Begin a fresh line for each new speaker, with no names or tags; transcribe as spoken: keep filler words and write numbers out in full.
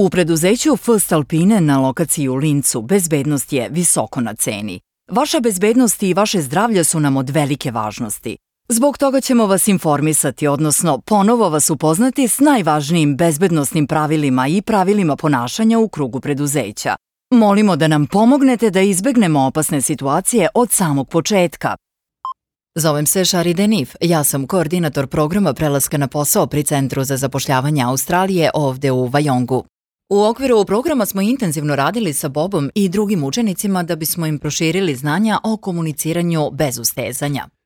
U preduzeću First Alpine na lokaciji u Lincu bezbednost je visoko na ceni. Vaša bezbednost i vaše zdravlje su nam od velike važnosti. Zbog toga ćemo vas informisati, odnosno ponovo vas upoznati s najvažnijim bezbednosnim pravilima i pravilima ponašanja u krugu preduzeća. Molimo da nam pomognete da izbegnemo opasne situacije od samog početka. Zovem se Shari Denif, ja sam koordinator programa prelaska na posao pri Centru za zapošljavanje Australije ovde u Vajongu. U okviru programa smo intenzivno radili sa Bobom i drugim učenicima da bismo im proširili znanja o komuniciranju bez ustezanja.